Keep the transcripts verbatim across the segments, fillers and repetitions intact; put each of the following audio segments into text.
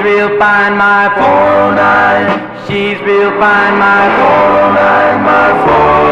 real fine, my four oh nine. She's real fine, my four oh nine, my four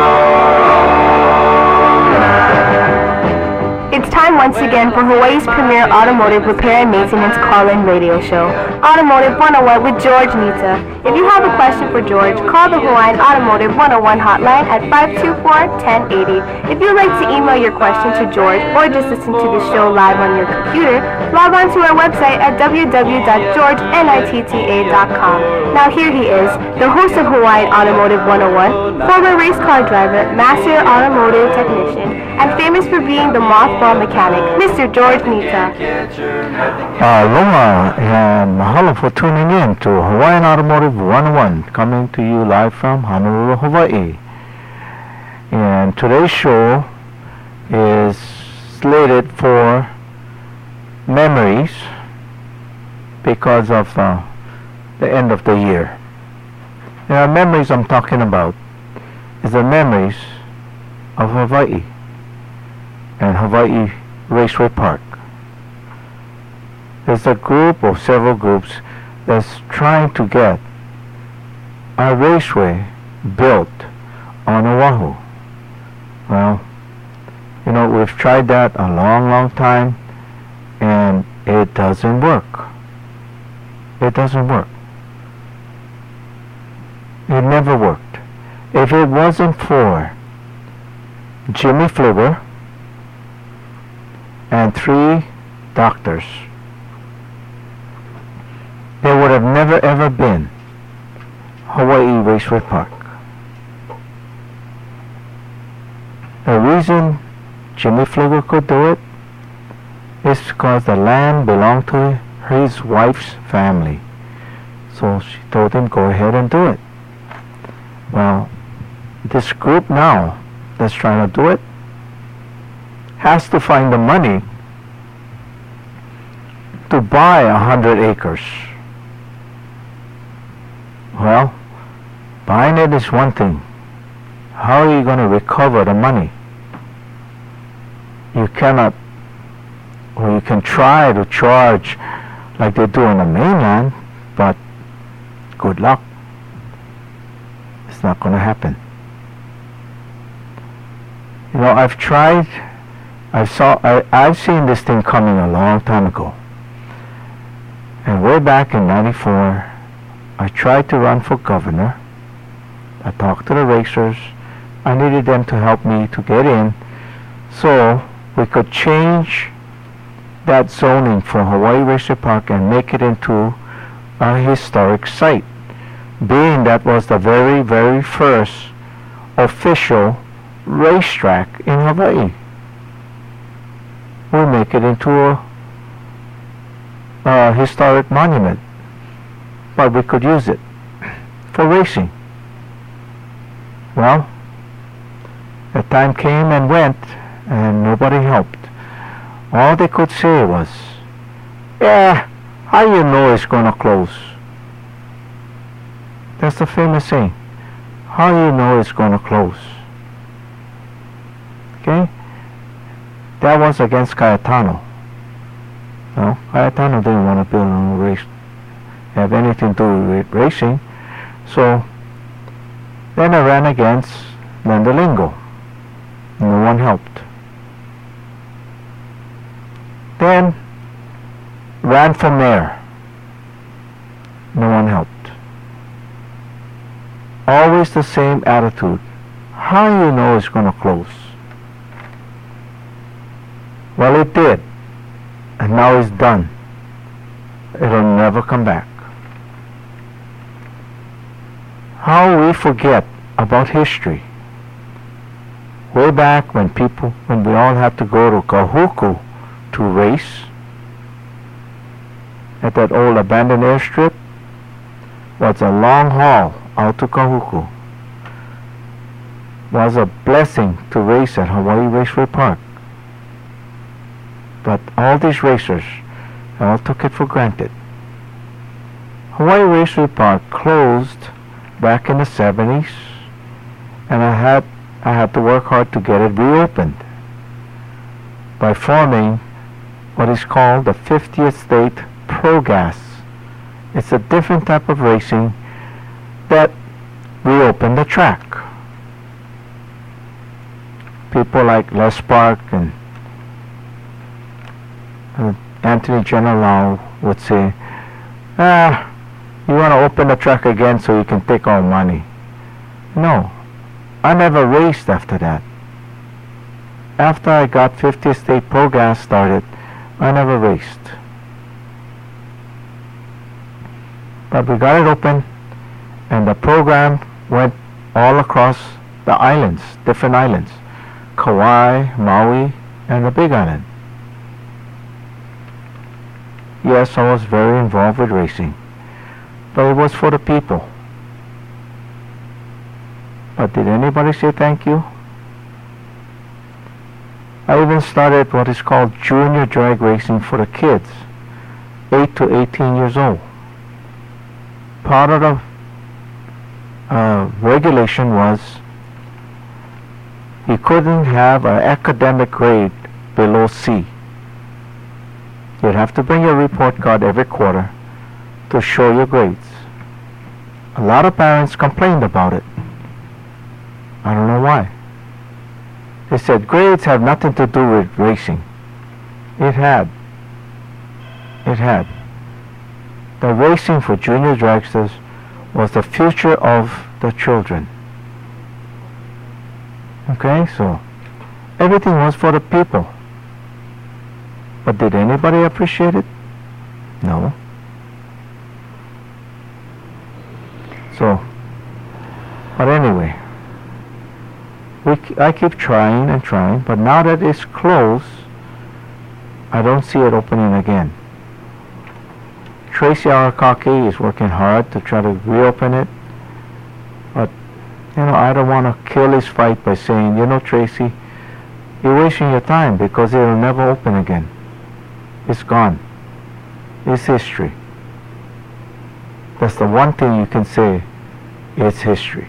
oh nine. It's time once again for Hawaii's premier automotive repair and maintenance call-in radio show, Automotive one oh one with George Nita. If you have a question for George, call the Hawaiian Automotive one oh one hotline at five two four, one oh eight oh. If you'd like to email your question to George or just listen to the show live on your computer, log on to our website at w w w dot george nitta dot com. Now here he is, the host of Hawaiian Automotive one oh one, former race car driver, master automotive technician, and famous for being the mothball mechanic, Mister George Nita. Aloha and mahalo for tuning in to Hawaiian Automotive one oh one, coming to you live from Honolulu, Hawaii. And today's show is slated for memories because of uh, the end of the year. And the memories I'm talking about is the memories of Hawaii and Hawaii Raceway Park. There's a group or several groups that's trying to get a raceway built on Oahu. Well, you know, we've tried that a long, long time, and it doesn't work. It doesn't work. It never worked. If it wasn't for Jimmy Fluger and three doctors, there would have never ever been Hawaii Raceway Park. The reason Jimmy Fluger could do it is because the land belonged to his wife's family. So she told him, go ahead and do it. Well, this group now that's trying to do it has to find the money to buy a hundred acres. Well, buying it is one thing. How are you going to recover the money? You cannot, or you can try to charge like they do on the mainland, but good luck. It's not going to happen. You know, I've tried, I've saw, I, I've seen this thing coming a long time ago. And way back in ninety-four, I tried to run for governor. I talked to the racers. I needed them to help me to get in so we could change that zoning for Hawaii Raceway Park and make it into a historic site, being that was the very, very first official racetrack in Hawaii. We'll make it into a, a historic monument, but we could use it for racing. Well, the time came and went, and nobody helped. All they could say was, yeah, how you know it's going to close? That's the famous saying. How you know it's going to close? Okay? That was against Cayetano. No, Cayetano didn't want to build a race, have anything to do with racing. So then I ran against Lendalingo. No one helped. Then ran for mayor. No one helped. Always the same attitude. How you know it's going to close? Well, it did. And now it's done. It'll never come back. How we forget about history. Way back when people, when we all had to go to Kahuku to race at that old abandoned airstrip, was a long haul out to Kahuku. Was a blessing to race at Hawaii Raceway Park. But all these racers all took it for granted. Hawaii Raceway Park closed back in the seventies, and I had I had to work hard to get it reopened by forming what is called the fiftieth State Pro Gas It's a different type of racing that reopened the track. People like Les Spark and uh, Anthony General would say, ah, you want to open the track again so you can take our money. No, I never raced after that. After I got fiftieth State Pro Gas started, I never raced. But we got it open, and the program went all across the islands, different islands, Kauai, Maui, and the Big Island. Yes, I was very involved with racing, but it was for the people. But did anybody say thank you? I even started what is called junior drag racing for the kids, eight to eighteen years old. Part of the uh, regulation was you couldn't have an academic grade below C. You'd have to bring your report card every quarter to show your grades. A lot of parents complained about it. I don't know why. They said grades have nothing to do with racing. It had. It had. The racing for junior dragsters was the future of the children. Okay, so everything was for the people. But did anybody appreciate it? No. So, but anyway, we, I keep trying and trying, but now that it's closed, I don't see it opening again. Tracy Arakaki is working hard to try to reopen it, but you know, I don't want to kill his fight by saying, you know, Tracy, you're wasting your time because it'll never open again. It's gone. It's history. That's the one thing you can say, it's history.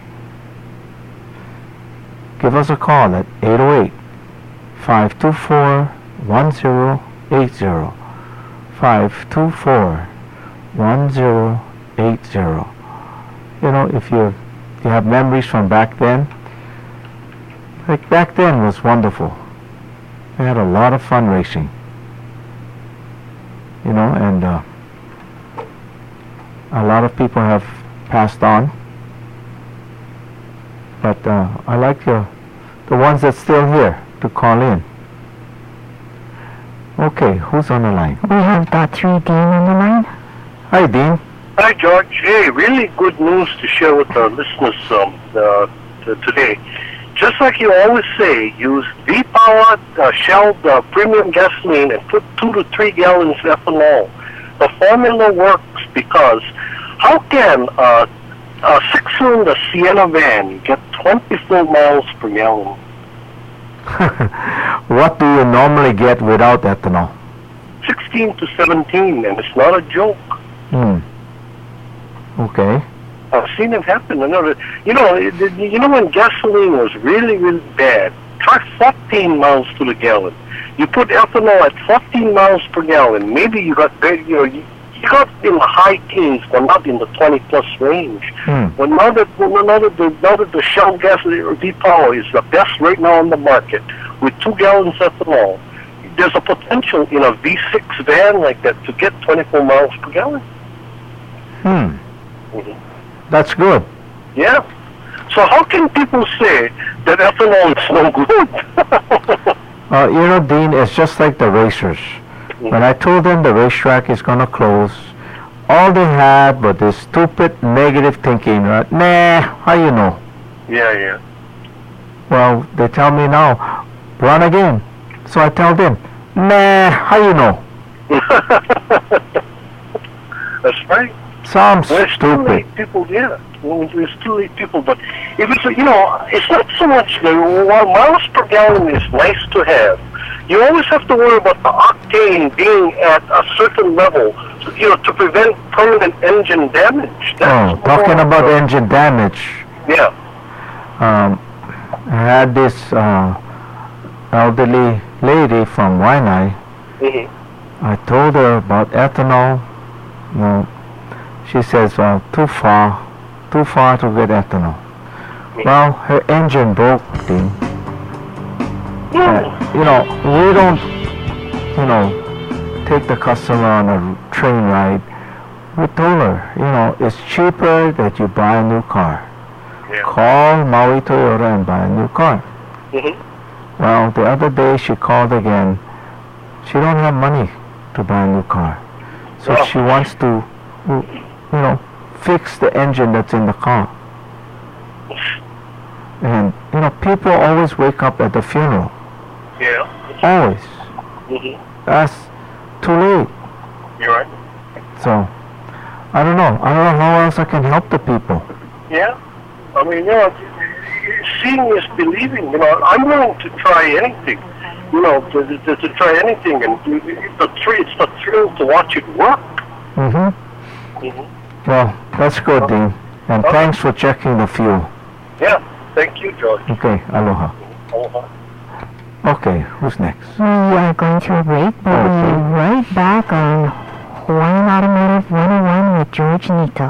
Give us a call at eight oh eight, five two four, one zero eight zero, five two four, one zero eight zero. You know, if you you have memories from back then, like back then was wonderful. We had a lot of fun racing. You know, and uh, a lot of people have passed on. But uh, I like your, the ones that's still here to call in. Okay, who's on the line? We have dot three Dean on the line. Hi, Dean. Hi, George. Hey, really good news to share with our listeners um, uh, t- today. Just like you always say, use V-Power uh, Shell uh, premium gasoline and put two to three gallons ethanol. The formula works because how can uh, a six-cylinder Sienna van get twenty-four miles per gallon? What do you normally get without ethanol? sixteen to seventeen, and it's not a joke. Hmm. Okay. I've seen it happen. I know that, you know, it- you know when gasoline was really, really bad, try fourteen miles to the gallon. You put ethanol at fourteen miles per gallon. Maybe you got, very- you know, you, you got in the high teens, but not in the twenty plus range. Hmm. Well, now that, well, now that the now that the Shell gasoline or V-Power is the best right now on the market with two gallons ethanol, there's a potential in a V six van like that to get twenty-four miles per gallon. Hmm. Mhm. That's good. Yeah. So how can people say that ethanol is no good? Uh, you know, Dean, it's just like the racers. When I told them the racetrack is going to close, all they had was this stupid negative thinking, right? Nah, how you know? Yeah, yeah. Well, they tell me now, run again. So I tell them, nah, how you know? That's right. Sounds Well, it's too stupid. late, people. Yeah, well, it's too late, people. But if it's a, you know, it's not so much the while miles per gallon is nice to have. You always have to worry about the octane being at a certain level, you know, to prevent permanent engine damage. Oh, That's talking more- about engine damage, Yeah. um, I had this uh, elderly lady from Waianae. hmm I told her about ethanol. You know, She says, well, too far, too far to get ethanol. Well, her engine broke, Dean. Uh, you know, we don't, you know, take the customer on a train ride. We told her, you know, it's cheaper that you buy a new car. Yeah. Call Maui Toyota and buy a new car. Mm-hmm. Well, the other day she called again. She don't have money to buy a new car. So Oh. she wants to, you know, fix the engine that's in the car. And, you know, people always wake up at the funeral. Yeah. Always. Mm-hmm. That's too late. You're right. So, I don't know. I don't know how else I can help the people. Yeah. I mean, you know, seeing is believing. You know, I'm willing to try anything. You know, to, to, to try anything, and the three, it's the thrill to watch it work. Mm-hmm. Mm-hmm. Well, that's good, Dean. And Okay. thanks for checking the fuel. Yeah. Thank you, George. Okay, aloha. Aloha. Okay, who's next? We are going to a break, but we'll Okay. be right back on Hawaiian Automotive one oh one with George Nito.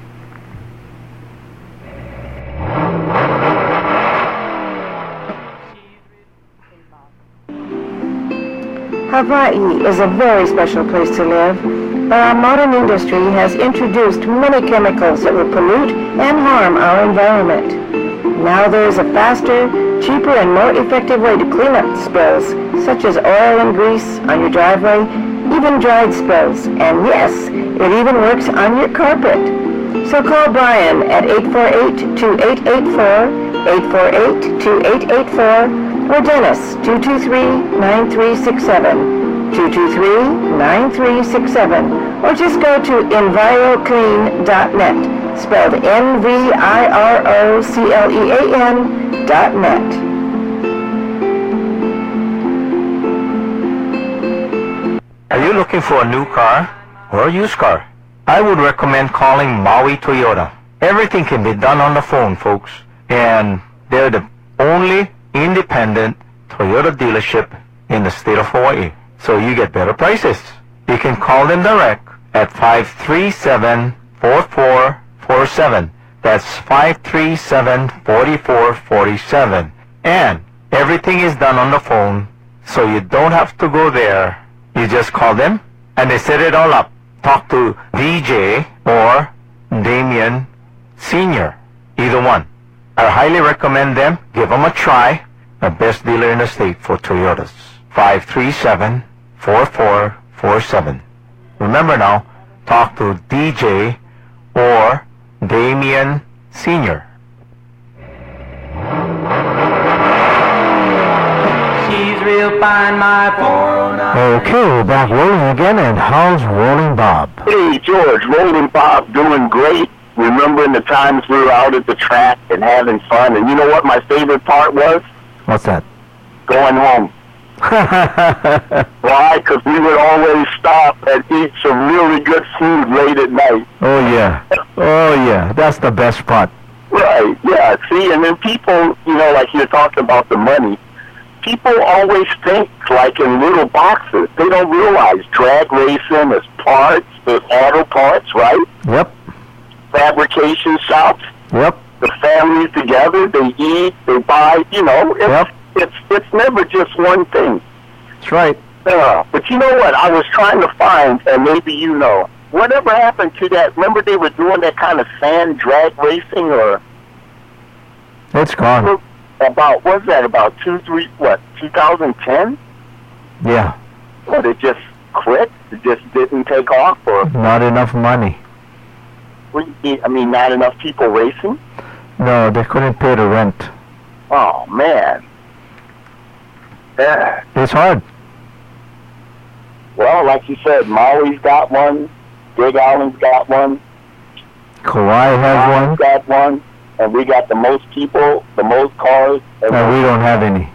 Hawaii is a very special place to live, but our modern industry has introduced many chemicals that will pollute and harm our environment. Now there is a faster, cheaper, and more effective way to clean up spills, such as oil and grease on your driveway, even dried spills, and yes, it even works on your carpet. So call Brian at eight four eight, two eight eight four, eight four eight, two eight eight four, or Dennis, two two three, nine three six seven, two two three, nine three six seven, or just go to enviroclean dot net, spelled N V I R O C L E A N dot net. Are you looking for a new car or a used car? I would recommend calling Maui Toyota. Everything can be done on the phone, folks. And they're the only independent Toyota dealership in the state of Hawaii. So you get better prices. You can call them direct at five three seven, four four four seven. That's five three seven, four four four seven. And everything is done on the phone, so you don't have to go there. You just call them and they set it all up. Talk to D J or Damien Senior, either one. I highly recommend them. Give them a try. The best dealer in the state for Toyotas. five three seven, four four four seven. Remember now, talk to D J or Damien Senior. She's real fine, my four oh nine. Okay, we're back rolling again, and how's Rolling Bob? Hey, George, Rolling Bob, doing great. Remembering the times we were out at the track and having fun. And you know what my favorite part was? What's that? Going home. Why? Because we would always stop and eat some really good food late at night. Oh, yeah. Oh, yeah. That's the best part. Right, yeah. See, and then people, you know, like you're talking about the money, people always think like in little boxes. They don't realize drag racing is parts, is auto parts, right? Yep. Fabrication shops. Yep. The families together, they eat, they buy, you know, it's, Yep. it's, it's never just one thing. That's right. Uh, but you know what? I was trying to find, and maybe you know, whatever happened to that? Remember they were doing that kind of sand drag racing, or It's gone. about, what was that, about two, three, what, two thousand ten? Yeah. Or it just quit? It just didn't take off? Or, Not enough money. I mean, not enough people racing? No, they couldn't pay the rent. Oh, man. Yeah. It's hard. Well, like you said, Maui's got one, Big Island's got one, Kauai has Hawaii's one, got one, and we got the most people, the most cars, and, and we don't have any.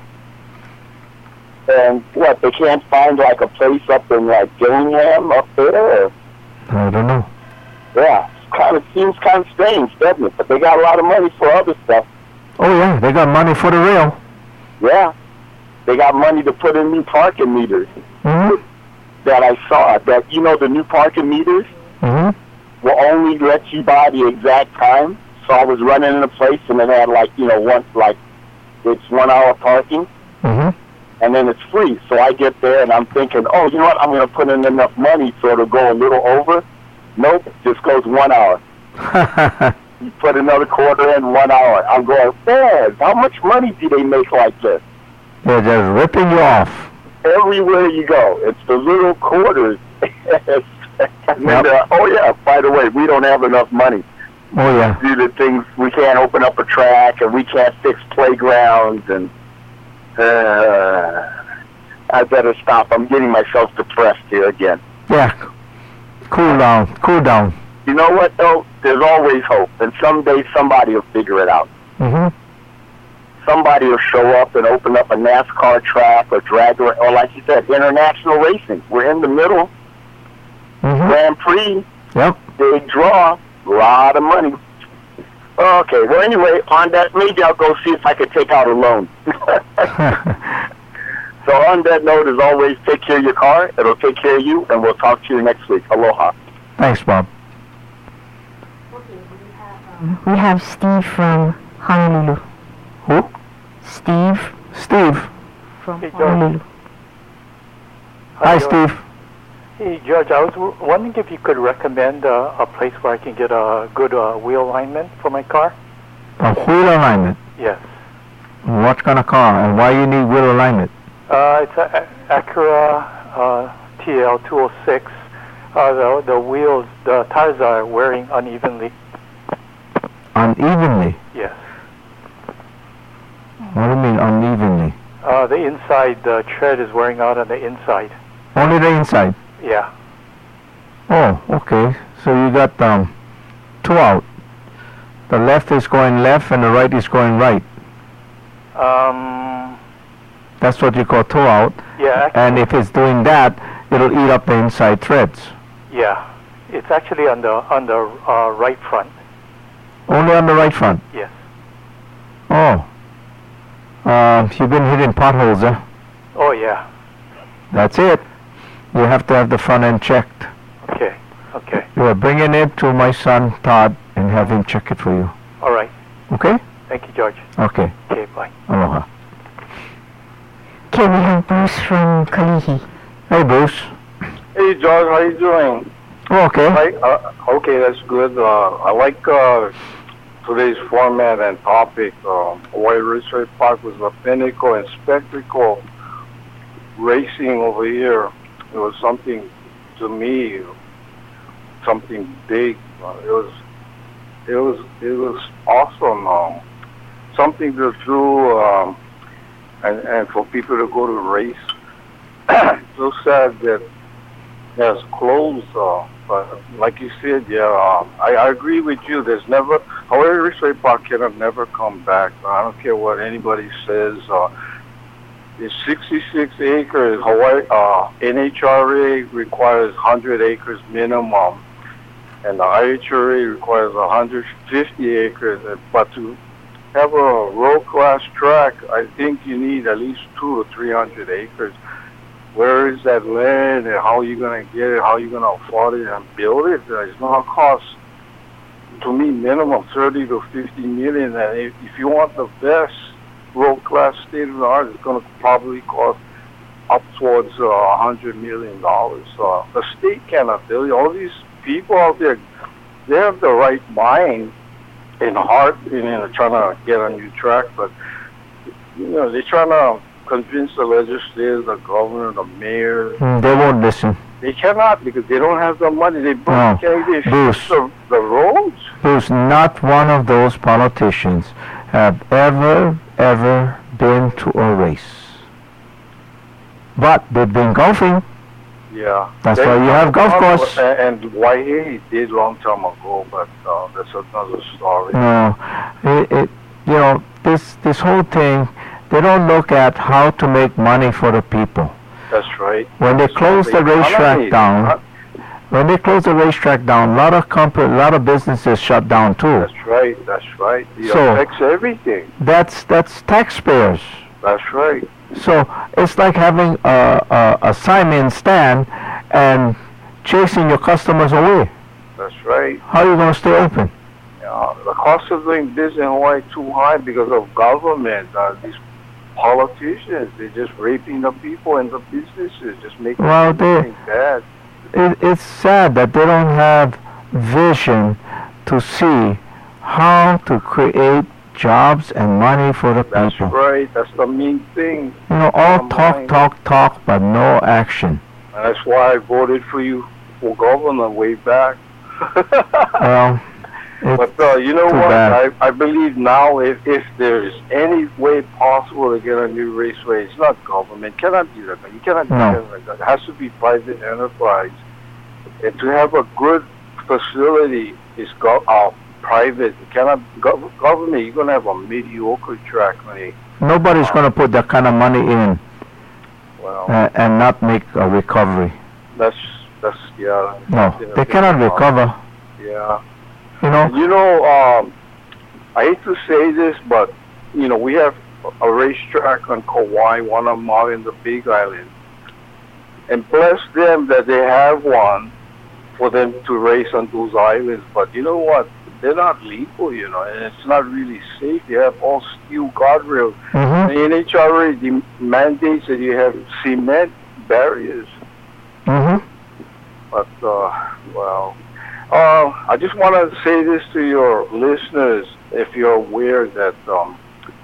and what, they can't find like a place up in like Gillingham up there? Or, I don't know. yeah, it kind of seems kind of strange, doesn't it? But they got a lot of money for other stuff. Oh, yeah. They got money for the rail. Yeah, they got money to put in new parking meters Mm-hmm. that I saw. That, you know, the new parking meters, Mm-hmm. will only let you buy the exact time. So I was running in a place and it had like, you know, one, like it's one hour parking. Mm-hmm. And then it's free. So I get there and I'm thinking, oh, you know what? I'm going to put in enough money so it'll go a little over. Nope, it just goes one hour. You put another quarter in, one hour. I'm going, man, how much money do they make like this? They're just ripping you off. Everywhere you go, it's the little quarters. and then, Yep. uh, oh, yeah, by the way, we don't have enough money. Oh, yeah. Do the things, we can't open up a track and we can't fix playgrounds and uh, I better stop. I'm getting myself depressed here again. Yeah. Cool down. Cool down. You know what, though? There's always hope. And someday somebody will figure it out. Mm-hmm. Somebody will show up and open up a NASCAR track or drag, or, or like you said, international racing. We're in the middle. Mm-hmm. Grand Prix, Yep. big draw, a lot of money. Okay, well, anyway, on that, maybe I'll go see if I could take out a loan. So on that note, as always, take care of your car. It'll take care of you, and we'll talk to you next week. Aloha. Thanks, Bob. We have Steve from Honolulu. Who? Steve Steve. from Hey, George. Honolulu. Hi, George. Steve. Hey, George, I was w- wondering if you could recommend uh, a place where I can get a good uh, wheel alignment for my car? A wheel alignment. Yes. What kind of car and why you need wheel alignment? Uh, it's a a- Acura uh, T L two oh six. Uh, the, the wheels, the tires are wearing unevenly. Unevenly. Yes. What do you mean unevenly? Uh, the inside, the tread is wearing out on the inside. Only the inside. Yeah. Oh, okay. So you got um, two out. The left is going left and the right is going right. Um, That's what you call two out. yeah, ac- And if it's doing that, it'll eat up the inside threads. yeah. It's actually on the, on the uh, right front. Only on the right front. Yes. Oh. Um, you've been hitting potholes, huh? Oh, yeah. That's it. You have to have the front end checked. Okay. Okay. You are bringing it to my son Todd and have him check it for you. All right. Okay? Thank you, George. Okay. Okay, bye. Aloha. Okay, we have Bruce from Kalihi. Hey, Bruce. Hey, George, how you doing? Oh, okay. I, uh, okay, that's good. Uh, I like uh, today's format and topic. Uh, Hawaii Raceway Park was a pinnacle and spectacle racing over here. It was something, to me, something big. Uh, it was, it was, it was awesome. Um, something to do, um, and, and for people to go to race. So sad that it has closed. Uh, but like you said, yeah, uh, I, I agree with you. There's never Hawaii Raceway Park cannot never come back. I don't care what anybody says. Uh, it's sixty-six acres. Hawaii uh, N H R A requires one hundred acres minimum, and the I H R A requires one hundred fifty acres. But to have a road class track, I think you need at least two to three hundred acres. Where is that land, and how are you going to get it? How are you going to afford it and build it? Uh, It's going to cost, to me, minimum thirty to fifty million. And if, if you want the best world class state of the art, it's going to probably cost up towards uh, one hundred million dollars. Uh, the state cannot build it. All these people out there, they have the right mind and heart, you know, trying to get a new track, but you know, they're trying to convince the legislators, the governor, the mayor. Mm, they won't listen. They cannot because they don't have the money. They No, can't they Bruce. fix the, the roads. Who's not one of those politicians have ever, ever been to a race. But they've been golfing. Yeah. That's They- why you have golf course. And, and Waihe did long time ago, but uh, that's another story. No, it, it, you know, this this whole thing, they don't look at how to make money for the people. That's right. When they close the economy. racetrack down, when they close the racetrack down, a lot of company, a lot of businesses shut down too. That's right. That's right. It So- affects everything. That's that's taxpayers. That's right. So it's like having a, a, a Simon stand and chasing your customers away. That's That's right. How are you going to stay open? Uh, the cost of doing business in Hawaii is too high because of government. Uh, these politicians, they're just raping the people and the businesses, just making Well, they, everything bad. It, it's sad that they don't have vision to see how to create jobs and money for the That's people. right. That's the main thing. You know, all Bottom talk, line. talk, talk, but no action. And that's why I voted for you for governor way back. Well, it's But uh, you know too what? bad. I, I believe now if, if there's any way possible to get a new raceway, it's not government. Cannot do that. You cannot do No. that like that. It has to be private enterprise. And to have a good facility is go, uh, private. You cannot gov- government. You're gonna have a mediocre track, honey. nobody's going to put that kind of money in Well, uh, and not make a recovery. that's that's yeah. No, that's they cannot recover. Yeah. You know, You know, um, I hate to say this, but you know, we have a racetrack on Kauai, one of them out in the Big Island, and bless them that they have one for them to race on those islands. But you know what? They're not legal, you know, and it's not really safe. You have all steel guardrails. hmm The N H R A de- mandates that you have cement barriers. hmm But, uh, well, uh, I just want to say this to your listeners, if you're aware that um,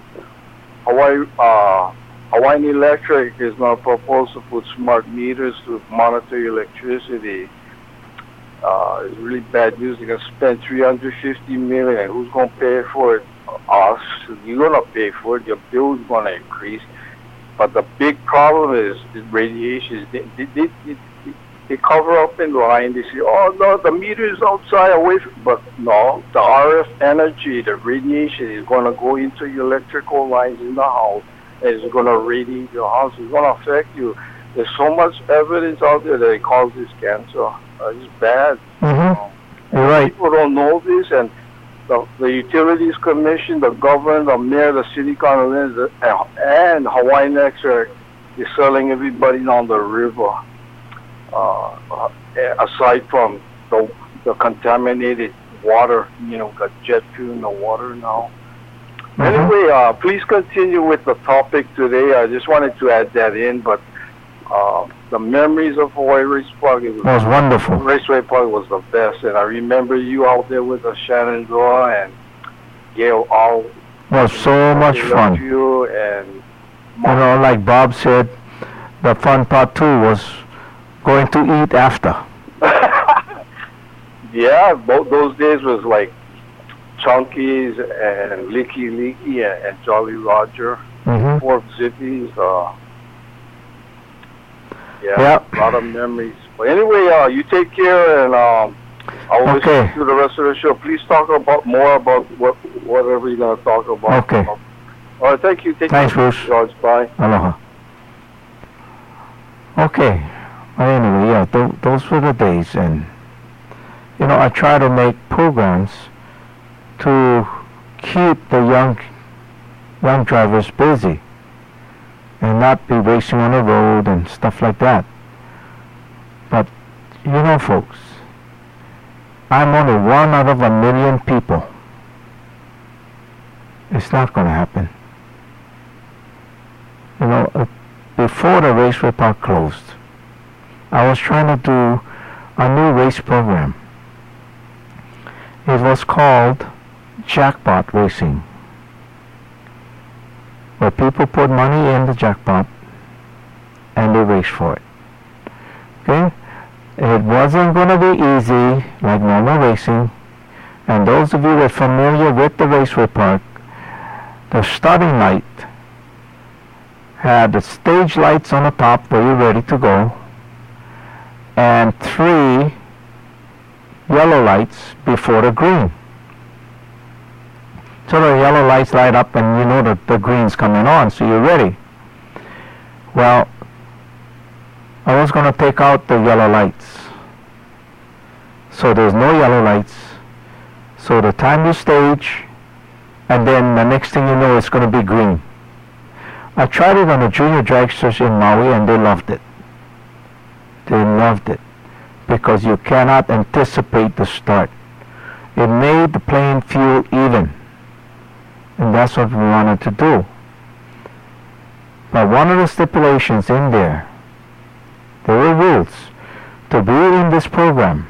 Hawaii, uh, Hawaiian Electric is going to propose to put smart meters to monitor your electricity. Uh, it's really bad news. They're going to spend three hundred fifty million dollars. Who's going to pay for it? Us. You're going to pay for it. Your bill's going to increase. But the big problem is, is radiation. They, they, they, they, they cover up in line. They say, oh, no, the meter is outside, away from... But no, the R F energy, the radiation is going to go into your electrical lines in the house. And it's going to radiate your house. It's going to affect you. There's so much evidence out there that it causes cancer. Uh, it's bad. hmm Um, You're right. People don't know this, and the, the Utilities Commission, the governor, the mayor, the city council, and Hawaiian Electric is selling everybody down the river. Uh, uh, aside from the, the contaminated water, you know, got jet fuel in the water now. Mhm. Anyway, uh, please continue with the topic today. I just wanted to add that in, but uh, the memories of Hawaii Race Park, it was, was wonderful. Raceway Park was the best, and I remember you out there with the Shenandoah and Gail all. Was so much they fun. loved you and You know, like Bob said, the fun part too was going to eat after. yeah, both those days was like Chunky's and Licky Licky and, and Jolly Roger, hmm Fourth Zippies. Uh, yeah, Yep. a lot of memories. But anyway, uh, you take care, and um, I'll Okay. listen to the rest of the show. Please talk about more about what whatever you're gonna talk about. Okay. All right, thank you. Take Thanks, care, Bruce. George. Bye. Aloha. Okay. Well, anyway, yeah, th- those were the days, and you know, I try to make programs to keep the young young drivers busy and not be racing on the road and stuff like that. But you know, folks, I'm only one out of a million people. It's not going to happen. You know, uh, before the Raceway Park closed, I was trying to do a new race program. It was called Jackpot Racing, where people put money in the jackpot and they race for it. Okay? It wasn't going to be easy like normal racing, and those of you that are familiar with the Raceway Park, the starting light had the stage lights on the top where you're ready to go, and three yellow lights before the green. So the yellow lights light up and you know that the green's coming on, so you're ready. Well, I was going to take out the yellow lights. So there's no yellow lights. So the time you stage, and then the next thing you know, it's going to be green. I tried it on the junior dragsters in Maui, and they loved it. They loved it. because you cannot anticipate the start. It made the playing field even, and that's what we wanted to do. But one of the stipulations in there, there were rules to be in this program.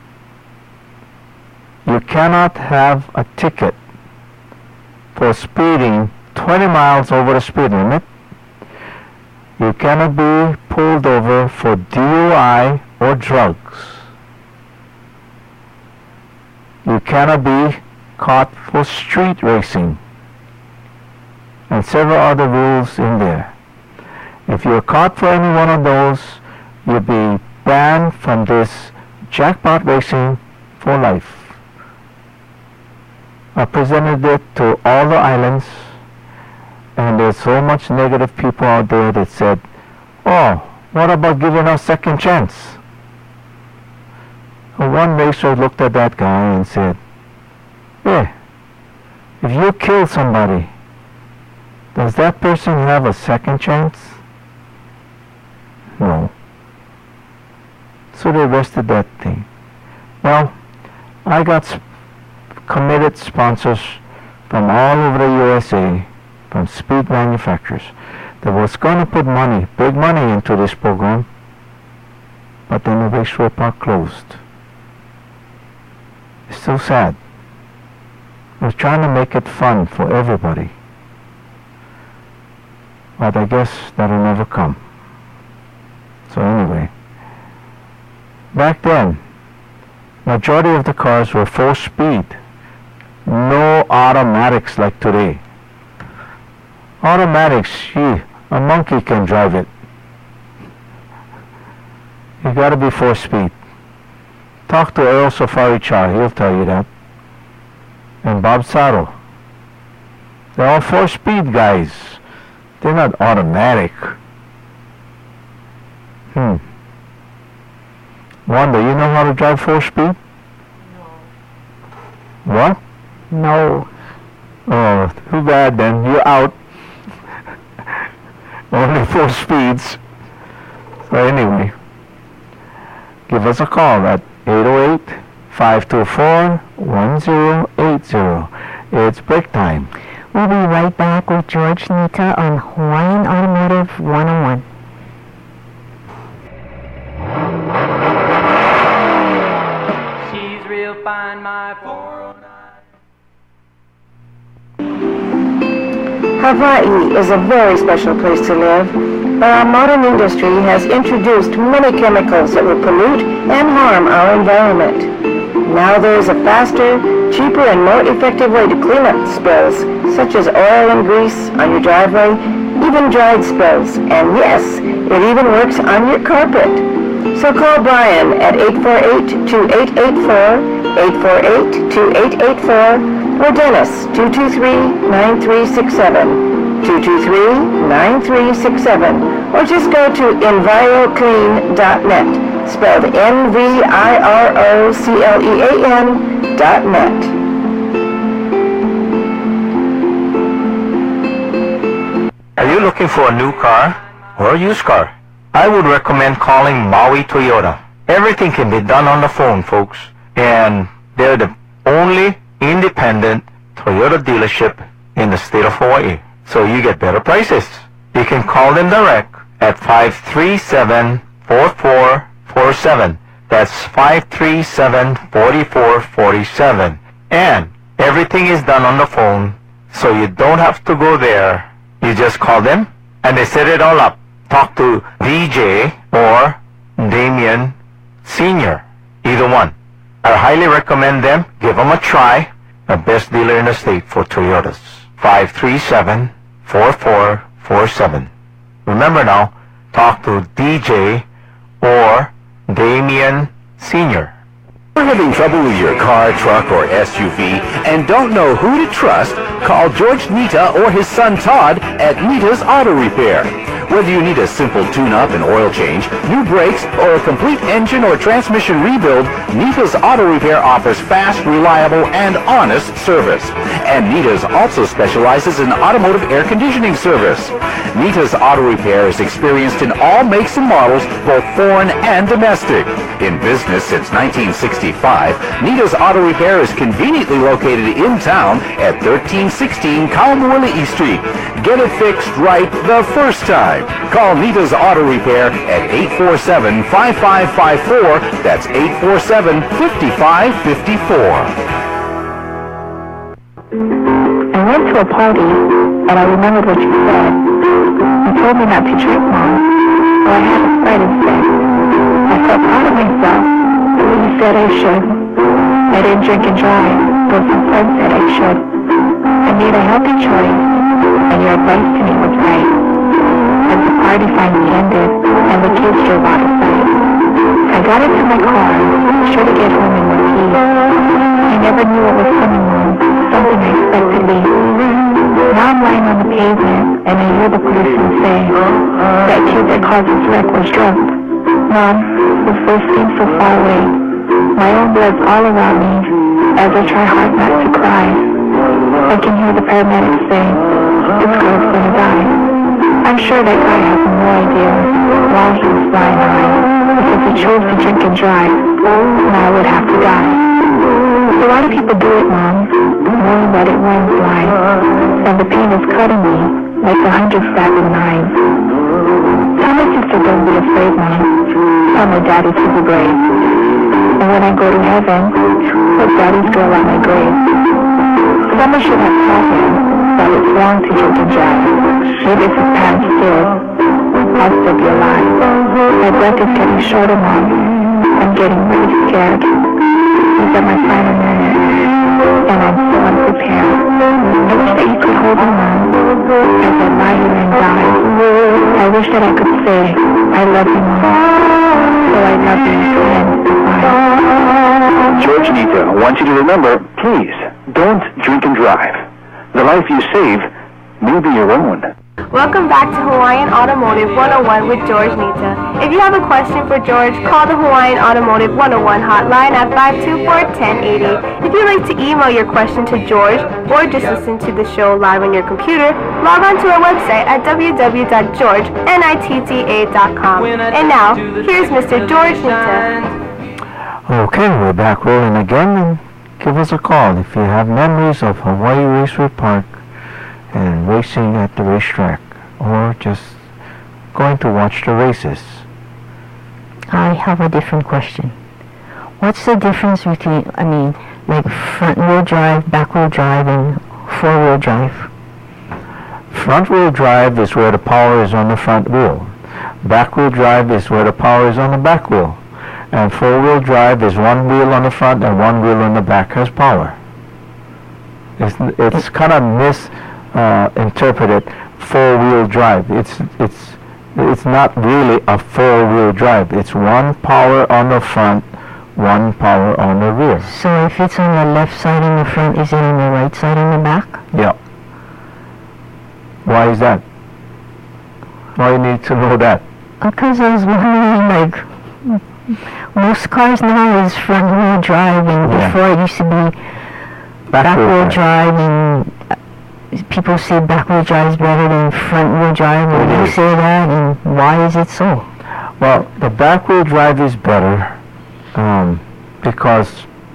You cannot have a ticket for speeding twenty miles over the speed limit. You cannot be pulled over for D U I or drugs. You cannot be caught for street racing, and several other rules in there. If you're caught for any one of those, you'll be banned from this jackpot racing for life. I presented it to all the islands, and there's so much negative people out there that said, oh, what about giving us second chance? Well, one racer looked at that guy and said, yeah, if you kill somebody, does that person have a second chance? No. So they arrested that thing. Well, I got sp- committed sponsors from all over the U S A, from speed manufacturers, that was going to put money, big money into this program, but then the raceway park closed. It's so sad. I was trying to make it fun for everybody, but I guess that'll never come. So anyway, back then, majority of the cars were full speed. No automatics like today. Automatics, gee, a monkey can drive it. You gotta be full speed. Talk to Earl Safari Char, he'll tell you that. And Bob Saddle. They're all four speed guys. They're not automatic. Hmm. Wanda, you know how to drive four speed? No. What? No. Oh, too bad then. You're out. Only four speeds. So anyway, give us a call at eight oh eight, five two four, one oh eight oh. It's break time. We'll be right back with George Nita on Hawaiian Automotive one oh one. She's real fine, my four oh nine. Hawaii is a very special place to live, but our modern industry has introduced many chemicals that will pollute and harm our environment. Now there is a faster, cheaper, and more effective way to clean up spills, such as oil and grease on your driveway, even dried spills, and yes, it even works on your carpet. So call Brian at eight four eight, two eight eight four, eight four eight, two eight eight four, or Dennis, two two three, nine three six seven, two two three, nine three six seven, or just go to enviroclean dot net, spelled N V I R O C L E A N dot net. Are you looking for a new car or a used car? I would recommend calling Maui Toyota. Everything can be done on the phone, folks, and they're the only independent Toyota dealership in the state of Hawaii. So you get better prices. You can call them direct at five three seven, four four four seven. That's five three seven, four four four seven. And everything is done on the phone, so you don't have to go there. You just call them, and they set it all up. Talk to V J or Damien Senior, either one. I highly recommend them. Give them a try. The best dealer in the state for Toyotas. five three seven, four four four seven. Remember now, talk to D J or Damien Senior. If you're having trouble with your car, truck, or S U V and don't know who to trust, call George Nita or his son Todd at Nita's Auto Repair. Whether you need a simple tune-up and oil change, new brakes, or a complete engine or transmission rebuild, Nita's Auto Repair offers fast, reliable, and honest service. And Nita's also specializes in automotive air conditioning service. Nita's Auto Repair is experienced in all makes and models, both foreign and domestic. In business since nineteen sixty-five, Nita's Auto Repair is conveniently located in town at thirteen sixteen Kaumuali'i Street. Get it fixed right the first time. Call Nita's Auto Repair at eight four seven, five five five four. That's eight four seven, five five five four. I went to a party, and I remembered what you said. You told me not to drink, Mom, so I had a Sprite instead. I felt proud of myself, but when you said I should, I didn't drink and drive, but some friends said I should. I made a healthy choice, and your advice to me was right. As the party finally ended, and the kids drove out of sight, I got into my car, sure to get home in one piece. I never knew what was coming on, something I expected late. Now I'm lying on the pavement, and I hear the policeman say, that kid that caused this wreck was drunk. Mom, this place seems so far away. My own blood's all around me, as I try hard not to cry. I can hear the paramedics say, this girl's gonna die. I'm sure that guy has no idea why he was flying high, because he chose to drink and drive, and I would have to die. So why do people do it, Mom, knowing that it ruins life, and the pain is cutting me like a hundred stabbing knives? Tell my sister don't be afraid, Mom. Tell my daddy to be brave. And when I go to heaven, put daddy's girl on my grave. Someone should have taught him that it's wrong to drink and drive. Maybe if his parents did, I'll still be alive. My breath is getting shorter, Mom. I'm getting really scared. These are my final minutes, and I'm so unprepared. I wish that you could hold me, Mom, as I lie here and die. I wish that I could say, I love you, Mom. So I love you, and goodbye. George Nita wants you to remember, please, don't drink and drive. The life you save may be your own. Welcome back to Hawaiian Automotive one oh one with George Nita. If you have a question for George, call the Hawaiian Automotive one oh one hotline at five two four, one oh eight oh. If you'd like to email your question to George or just listen to the show live on your computer, log on to our website at w w w dot george nitta dot com. And now, here's Mister George Nita. Okay, we're back rolling again, and give us a call if you have memories of Hawaii Raceway Park and racing at the racetrack, or just going to watch the races. I have a different question. What's the difference between, I mean, like front-wheel drive, back-wheel drive, and four-wheel drive? Front-wheel drive is where the power is on the front wheel. Back-wheel drive is where the power is on the back wheel. And four-wheel drive is one wheel on the front and one wheel on the back has power. It's, it's kind of misinterpreted uh, four-wheel drive. It's, it's, it's not really a four-wheel drive. It's one power on the front, one power on the rear. So if it's on the left side in the front, is it on the right side in the back? Yeah. Why is that? Why you need to know that? Because I was wondering, like, most cars now is front wheel drive, and yeah. before it used to be back wheel drive, and uh, people say back wheel drive is better than front wheel drive. Why do you say that, and why is it so? Well, the back wheel drive is better um, because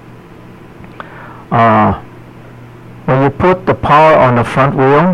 uh, when you put the power on the front wheel,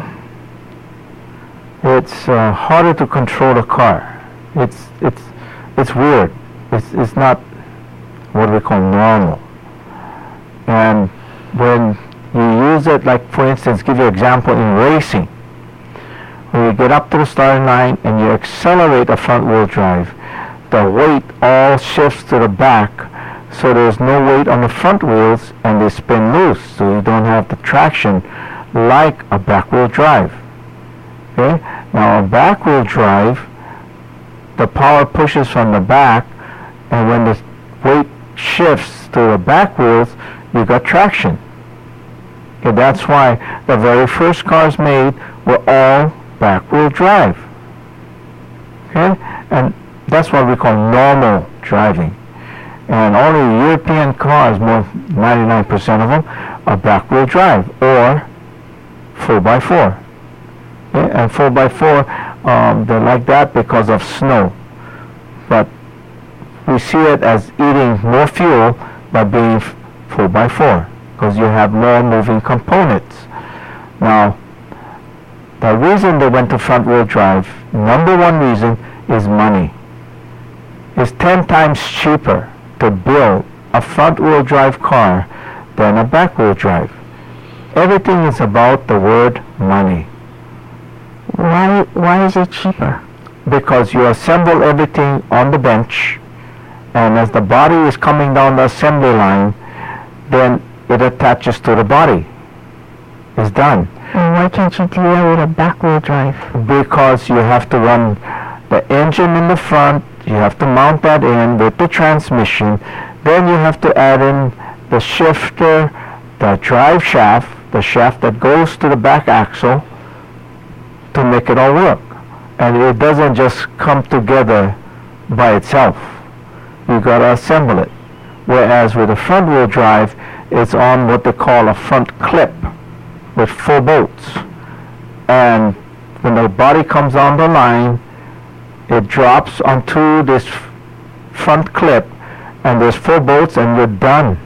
it's uh, harder to control the car. It's it's it's weird. It's, it's not what we call normal. And when you use it, like for instance, give you an example in racing, when you get up to the starting line and you accelerate a front wheel drive, the weight all shifts to the back, so there's no weight on the front wheels and they spin loose, so you don't have the traction like a back wheel drive. Okay? Now a back wheel drive, the power pushes from the back, and when the weight shifts to the back wheels, you got traction. Okay, that's why the very first cars made were all back wheel drive. Okay? And that's what we call normal driving. And only European cars, more ninety-nine percent of them, are back-wheel drive or four by four. Okay? And four by four, um, they're like that because of snow. But we see it as eating more fuel by being four by four because you have more moving components. Now, the reason they went to front-wheel drive, number one reason, is money. It's ten times cheaper to build a front-wheel drive car than a back-wheel drive. Everything is about the word money. Why, why is it cheaper? Because you assemble everything on the bench, and as the body is coming down the assembly line, then it attaches to the body. It's done. And why can't you do that with a back-wheel drive? Because you have to run the engine in the front, you have to mount that in with the transmission, then you have to add in the shifter, the drive shaft, the shaft that goes to the back axle to make it all work. And it doesn't just come together by itself. You gotta assemble it. Whereas with a front wheel drive, it's on what they call a front clip with four bolts. And when the body comes on the line, it drops onto this front clip, and there's four bolts, and you're done.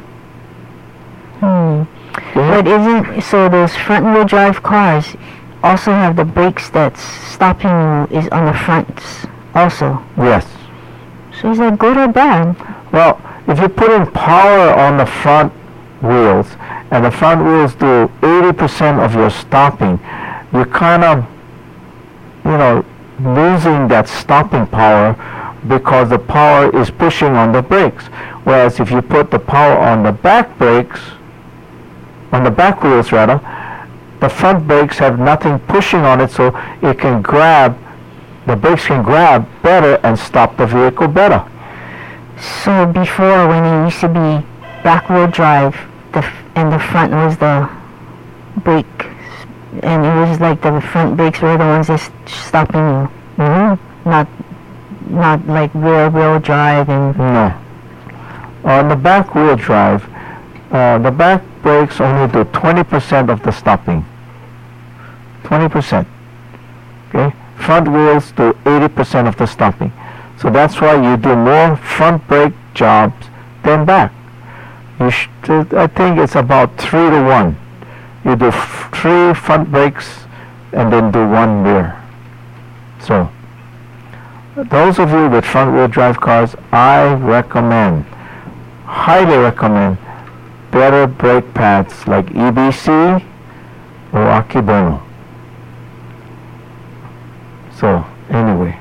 Hmm. But isn't, so those front wheel drive cars also have the brakes that's stopping you is on the fronts also? Yes. So is that good or bad? Well, if you put in power on the front wheels, and the front wheels do eighty percent of your stopping, you're kind of, you know, losing that stopping power because the power is pushing on the brakes. Whereas if you put the power on the back brakes, on the back wheels rather, the front brakes have nothing pushing on it, so it can grab, the brakes can grab better and stop the vehicle better. So before, when it used to be back-wheel drive, the f and the front was the brake, and it was like the front brakes were the ones that's stopping you. Mm-hmm. Not, not like rear-wheel drive and. No. On the back-wheel drive, uh, the back brakes only do twenty percent of the stopping. twenty percent. Okay. Front wheels do eighty percent of the stopping. So that's why you do more front brake jobs than back. You should, I think it's about three to one. You do f three front brakes and then do one rear. So those of you with front wheel drive cars, I recommend, highly recommend, better brake pads like E B C or Akebono. So anyway,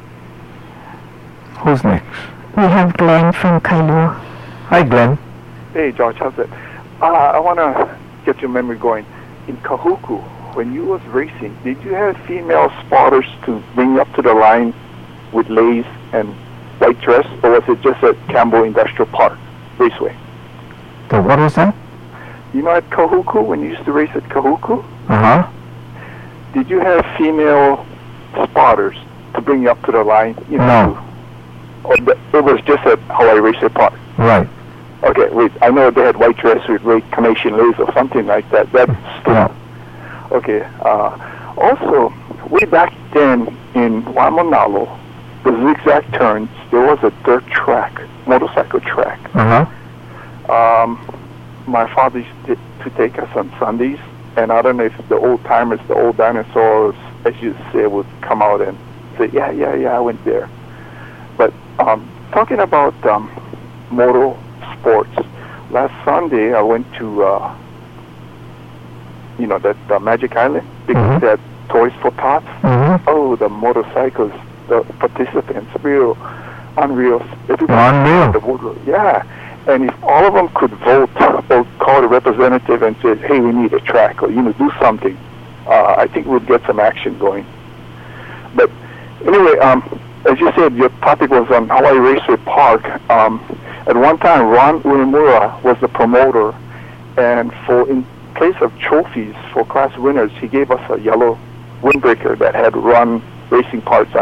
who's next? We have Glenn from Kailua. Hi, Glenn. Hey, George, how's it? Uh, I want to get your memory going. In Kahuku, when you was racing, did you have female spotters to bring you up to the line with lace and white dress, or was it just at Campbell Industrial Park Raceway? So what was that? You know, at Kahuku, when you used to race at Kahuku, Uh-huh. did you have female spotters to bring you up to the line? You know, No. or the, it was just at Hawaii Raceway Park? Right. Okay, wait, I know they had white dress with red carnation lace or something like that. That's still... No. Okay, uh, also, way back then in Waimanalo, the zigzag turns, there was a dirt track, motorcycle track. Uh-huh. Um, my father used to, to take us on Sundays, and I don't know if the old timers, the old dinosaurs, as you say, would come out and say, yeah, yeah, yeah, I went there. But um, talking about um, motor sports, last Sunday I went to, uh, you know, that uh, Magic Island, because Mm-hmm. they had Toys for Tots. Mm-hmm. Oh, the motorcycles, the participants, real unreal. Everybody, Unreal. the motor, yeah. And if all of them could vote or call the representative and say, hey, we need a track, or, you know, do something, uh, I think we'd get some action going. But anyway, um, as you said, your topic was on Hawaii Raceway Park. Um, at one time, Ron Uemura was the promoter, and for in place of trophies for class winners, he gave us a yellow windbreaker that had Ron racing parts on it.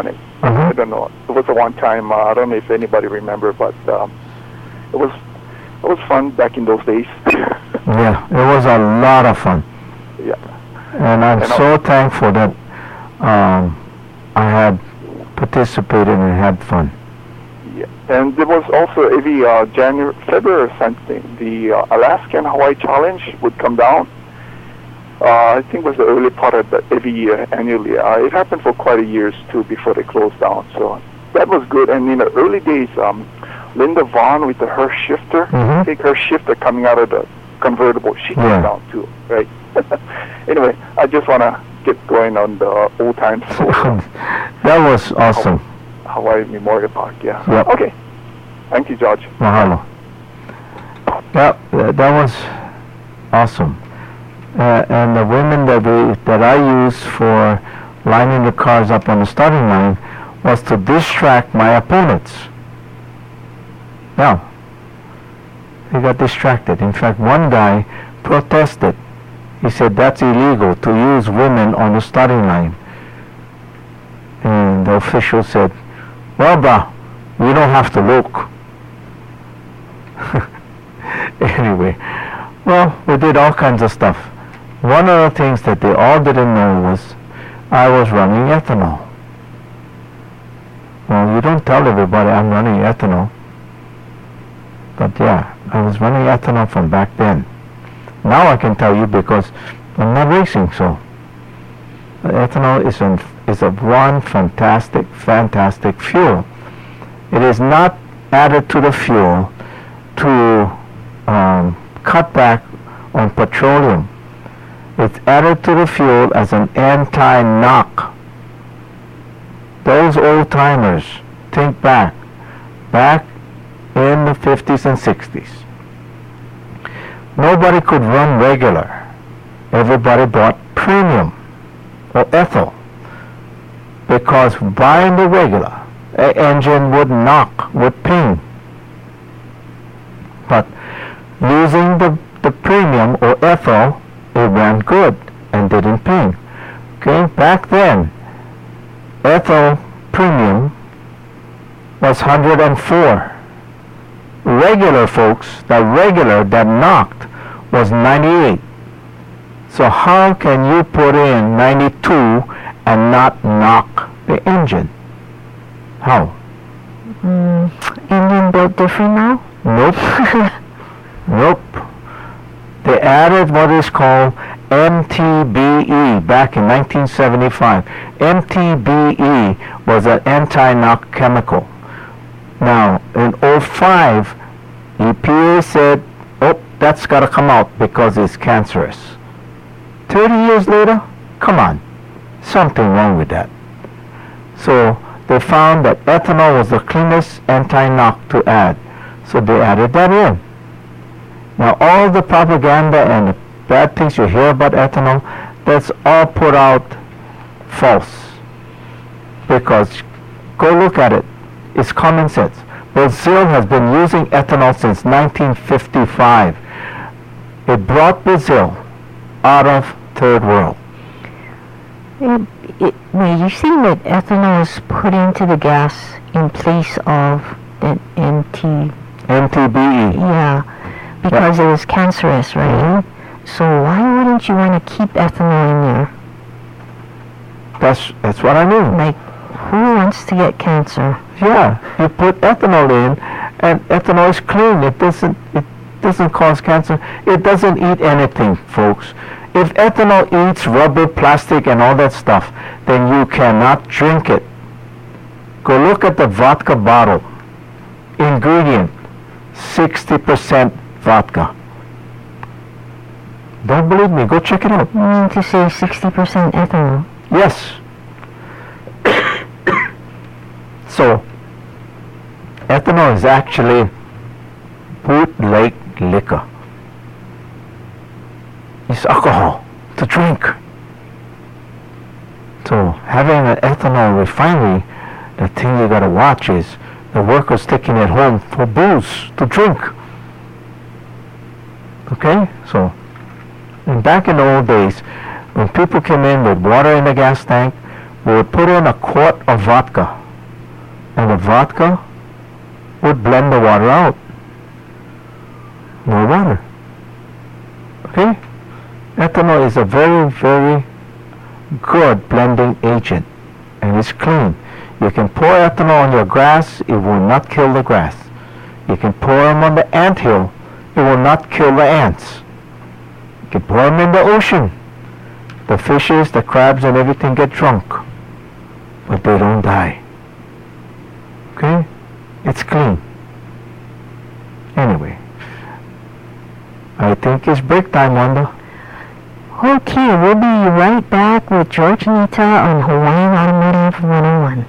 I don't know. It was a one time. Uh, I don't know if anybody remember, but um, it was it was fun back in those days. Yeah, it was a lot of fun. Yeah. And I'm And so I'll- thankful that um, I had participated and had fun. Yeah. And there was also every uh, January, February or something, the uh, Alaskan Hawaii Challenge would come down. Uh, I think it was the early part of the, every year, annually. Uh, it happened for quite a years too before they closed down. So that was good. And in the early days, um, Linda Vaughn with the her shifter, Mhm. I think her shifter coming out of the convertible, she came Yeah. down too, right? Anyway, I just want to get going on the old times for uh, That was awesome. Hawaii Memorial Park. Yeah. Yep. Okay. Thank you, George. Mahalo. Yeah, th- that was awesome. Uh, and the women that we that I used for lining the cars up on the starting line was to distract my opponents. Now, they got distracted. In fact, one guy protested. He said that's illegal to use women on the starting line. And the official said, well, brah, we don't have to look. Anyway, well, we did all kinds of stuff. One of the things that they all didn't know was I was running ethanol. Well, you don't tell everybody I'm running ethanol. But yeah, I was running ethanol from back then. Now I can tell you because I'm not racing, so. Ethanol is, an, is a one fantastic, fantastic fuel. It is not added to the fuel to um, cut back on petroleum. It's added to the fuel as an anti-knock. Those old timers, think back, back in the fifties and sixties. Nobody could run regular. Everybody bought premium or ethyl because buying the regular a engine would knock, would ping. But using the, the premium or ethyl, it ran good and didn't ping. Okay, back then, ethyl premium was one hundred four. Regular folks, the regular that knocked was ninety-eight. So how can you put in ninety-two and not knock the engine? How? Mm, engine built different now? Nope. Nope. They added what is called M T B E back in nineteen seventy-five. M T B E was an anti-knock chemical. Now, in oh five, E P A said, oh, that's got to come out because it's cancerous. thirty years later, come on, something wrong with that. So they found that ethanol was the cleanest anti-knock to add. So they added that in. Now all the propaganda and the bad things you hear about ethanol, that's all put out false. Because go look at it. It's common sense. Brazil has been using ethanol since nineteen fifty-five. It brought Brazil out of third world. It, it, wait, you're saying that ethanol is put into the gas in place of the M T? M T B E. Yeah, because it was cancerous, right? Mm-hmm. So why wouldn't you want to keep ethanol in there? That's that's what I mean. Like, who wants to get cancer? Yeah, you put ethanol in, and ethanol is clean. It doesn't it doesn't cause cancer. It doesn't eat anything, folks. If ethanol eats rubber, plastic, and all that stuff, then you cannot drink it. Go look at the vodka bottle. Ingredient, sixty percent vodka. Don't believe me, go check it out. You mean to say sixty percent ethanol? Yes. So, ethanol is actually bootleg liquor. It's alcohol to drink. So, having an ethanol refinery, the thing you gotta watch is the workers taking it home for booze to drink. Okay? So, and back in the old days, when people came in with water in the gas tank, we would put in a quart of vodka, and the vodka would blend the water out. No water. Okay? Ethanol is a very, very good blending agent, and it's clean. You can pour ethanol on your grass, it will not kill the grass. You can pour them on the anthill, it will not kill the ants. You can pour them in the ocean. The fishes, the crabs, and everything get drunk, but they don't die. Okay? It's clean. Anyway, I think it's break time, Wanda. Okay, we'll be right back with George Nita on Hawaiian Automotive one oh one.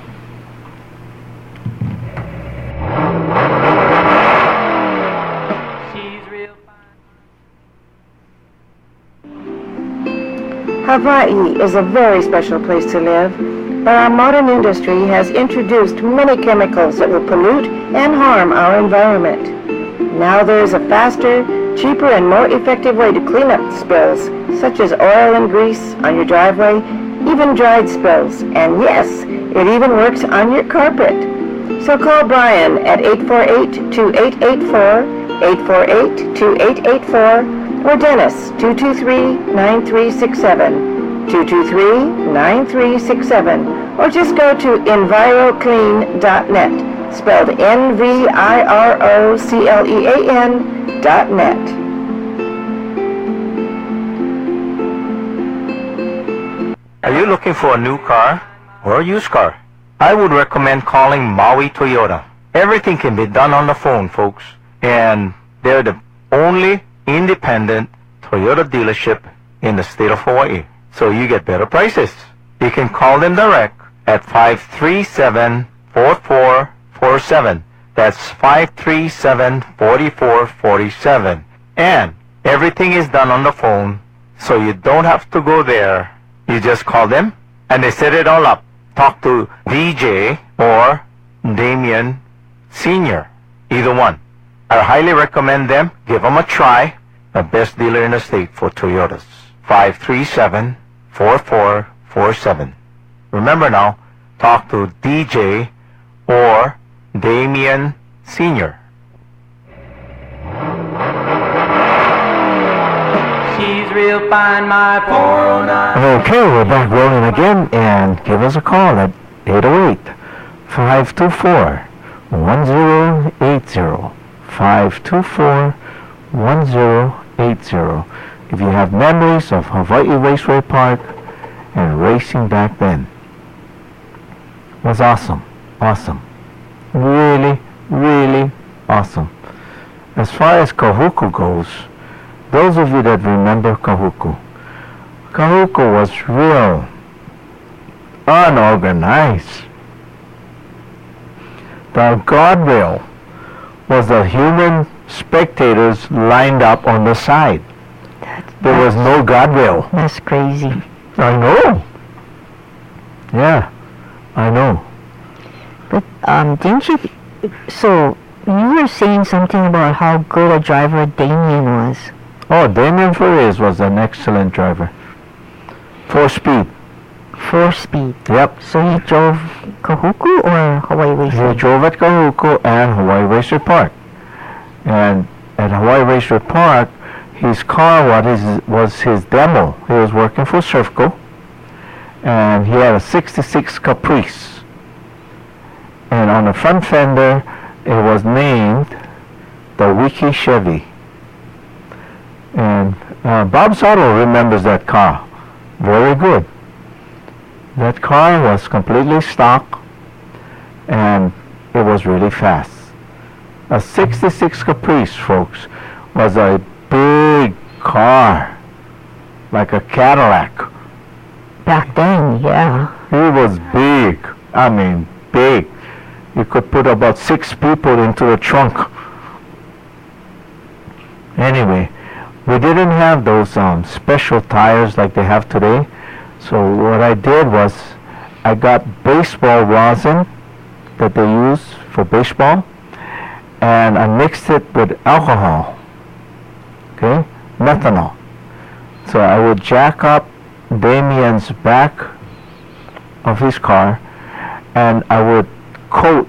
Hawaii is a very special place to live, but our modern industry has introduced many chemicals that will pollute and harm our environment. Now there is a faster, cheaper, and more effective way to clean up spills, such as oil and grease on your driveway, even dried spills, and yes, it even works on your carpet. So call Brian at eight four eight, two eight eight four, eight four eight, two eight eight four, or Dennis, two two three, nine three six seven, two two three, nine three six seven, or just go to enviroclean dot net, spelled N V I R O C L E A N dot net. Are you looking for a new car or a used car? I would recommend calling Maui Toyota. Everything can be done on the phone, folks, and they're the only independent Toyota dealership in the state of Hawaii, so you get better prices. You can call them direct at five three seven, four four four seven. That's five three seven, four four four seven. And everything is done on the phone, so you don't have to go there. You just call them, and they set it all up. Talk to D J or Damien Senior, either one. I highly recommend them. Give them a try. The best dealer in the state for Toyotas. five three seven, four four four seven. Remember now, talk to D J or Damien Senior. She's real fine, my four oh nine. Okay, we're back rolling again, and give us a call at eight oh eight, five two four, one oh eight oh. five two four, one oh eight oh. If you have memories of Hawaii Raceway Park and racing back then. It was awesome. Awesome. Really, really awesome. As far as Kahuku goes, those of you that remember Kahuku, Kahuku was real unorganized. The guardrail was the human spectators lined up on the side. There was no guardrail. That's crazy. I know. Yeah, I know. But um, didn't you? So you were saying something about how good a driver Damien was. Oh, Damien Ferez was an excellent driver. Four speed. Four speed. Yep. So he drove Kahuku or Hawaii Raceway? He drove at Kahuku and Hawaii Raceway Park. And at Hawaii Raceway Park, his car was his, was his demo. He was working for Surfco, and he had a sixty-six Caprice. And on the front fender, it was named the Wiki Chevy. And uh, Bob Soto remembers that car very good. That car was completely stock, and it was really fast. A sixty-six Caprice, folks, was a big car, like a Cadillac. Back then, yeah. It was big. I mean, big. You could put about six people into the trunk. Anyway, we didn't have those um, special tires like they have today. So what I did was I got baseball rosin that they use for baseball, and I mixed it with alcohol, okay, methanol. So I would jack up Damien's back of his car, and I would coat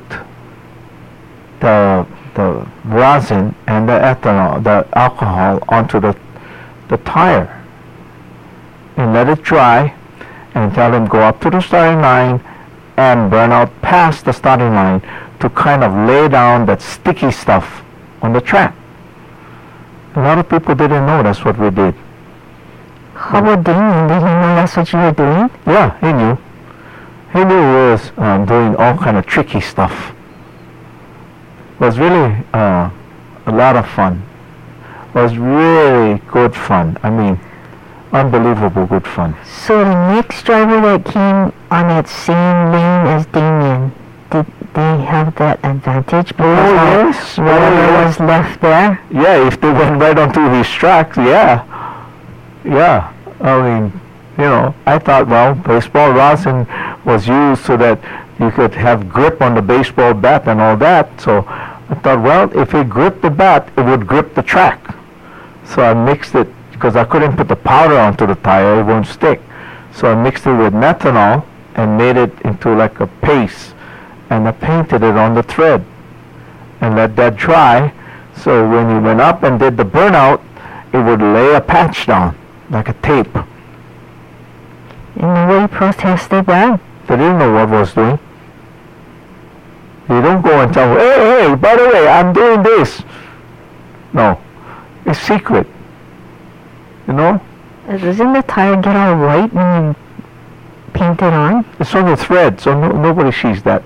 the the rosin and the ethanol, the alcohol onto the the tire, and let it dry, and tell them go up to the starting line and burn out past the starting line to kind of lay down that sticky stuff on the track. A lot of people didn't know that's what we did. How about Damien? Did he know that's what you were doing? Yeah, he knew. He knew he was um, doing all kind of tricky stuff. It was really uh, a lot of fun. It was really good fun. I mean, unbelievable good fun. So the next driver that came on that same lane as Damien, did they have that advantage? Because Oh, yes. whatever Oh, yes. was left there? Yeah, if they went right onto his tracks, yeah. Yeah. I mean, you know, I thought, well, baseball rosin was used so that you could have grip on the baseball bat and all that. So I thought, well, if it gripped the bat, it would grip the track. So I mixed it, because I couldn't put the powder onto the tire, it won't stick. So I mixed it with methanol and made it into like a paste. And I painted it on the thread and let that dry. So when you went up and did the burnout, it would lay a patch down, like a tape. And nobody protested that? They didn't know what I was doing. You don't go and tell, hey, hey, by the way, I'm doing this. No, it's secret. You know? Doesn't the tire get all white when you paint it on? It's on the thread, so no, nobody sees that.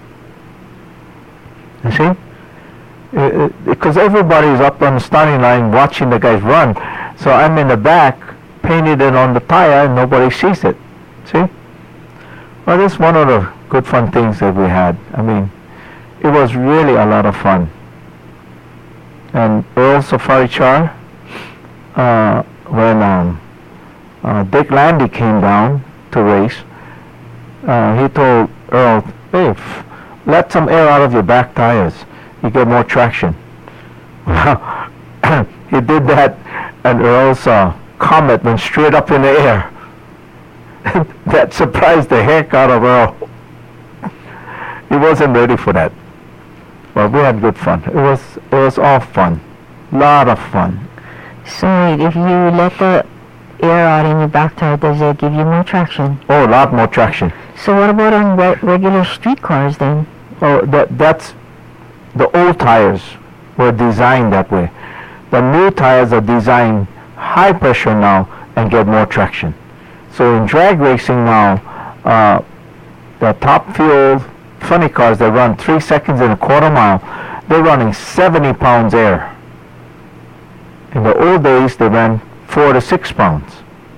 You see? Because everybody's up on the starting line watching the guys run. So I'm in the back, painted it on the tire, and nobody sees it. See? Well, that's one of the good fun things that we had. I mean, it was really a lot of fun. And Earl Safari Char, uh, when um, uh, Dick Landy came down to race, uh, he told Earl, hey, f- let some air out of your back tires. You get more traction. Well, he did that, and Earl's uh, Comet went straight up in the air. That surprised the heck out of Earl. He wasn't ready for that. Well, we had good fun. It was it was all fun. Lot of fun. So wait, if you let the air out in your back tire, does it give you more traction? Oh, a lot more traction. So what about on re- regular street cars then? Oh, that that's the old tires were designed that way. The new tires are designed high pressure now and get more traction. So in drag racing now, uh, the top fuel funny cars that run three seconds in a quarter mile, they're running seventy pounds air. In the old days, they ran four to six pounds.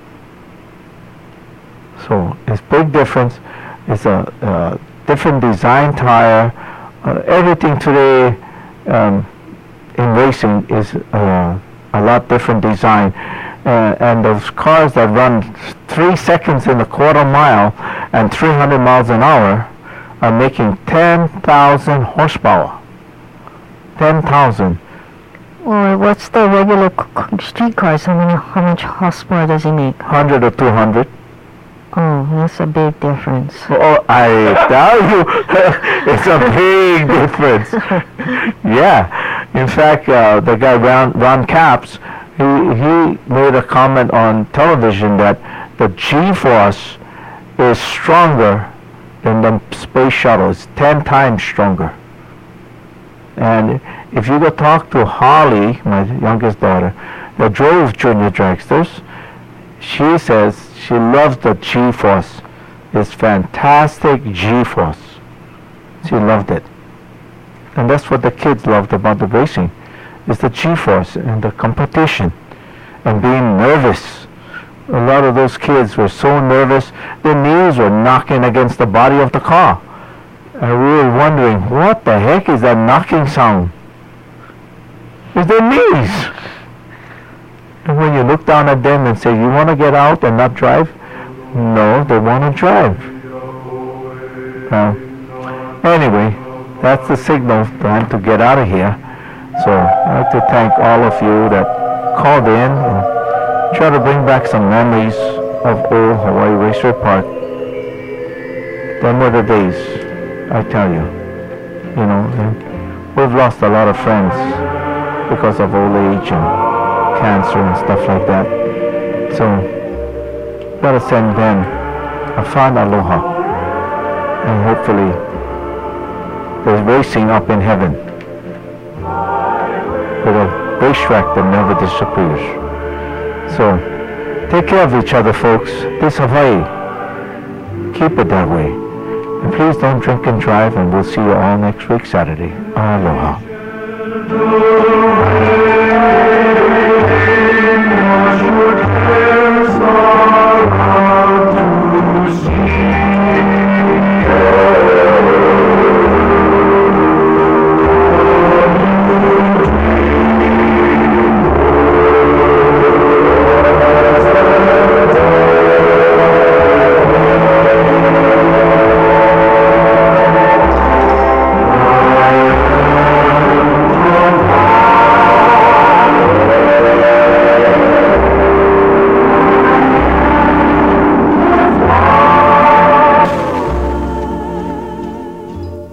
So it's big difference. It's a, a different design tire. Uh, everything today um, in racing is uh, a lot different design. Uh, and those cars that run three seconds in a quarter mile and three hundred miles an hour are making ten thousand horsepower. ten thousand. Or what's the regular c- c- street cars? How many, how much horsepower does it make? one hundred or two hundred. Oh, that's a big difference. Oh, I tell you, it's a big difference. Yeah. In fact, uh, the guy Ron, Ron Capps, he, he made a comment on television that the G-force is stronger than the space shuttle. It's ten times stronger. And if you go talk to Holly, my youngest daughter, that drove junior dragsters, she says she loves the G-force. It's fantastic G-force. She loved it. And that's what the kids loved about the racing, is the G-force and the competition and being nervous. A lot of those kids were so nervous, their knees were knocking against the body of the car. And we were wondering, what the heck is that knocking sound? It's their knees. And when you look down at them and say, you want to get out and not drive? No, they want to drive. Uh, anyway, that's the signal time to get out of here. So I'd like to thank all of you that called in and try to bring back some memories of old Hawaii Raceway Park. Them were the days, I tell you. you know, and we've lost a lot of friends because of old age and cancer and stuff like that. So, gotta send them a fond aloha, and hopefully they're racing up in heaven with a racetrack that never disappears. So, take care of each other, folks. This Hawaii, keep it that way. And please don't drink and drive, and we'll see you all next week, Saturday. Aloha.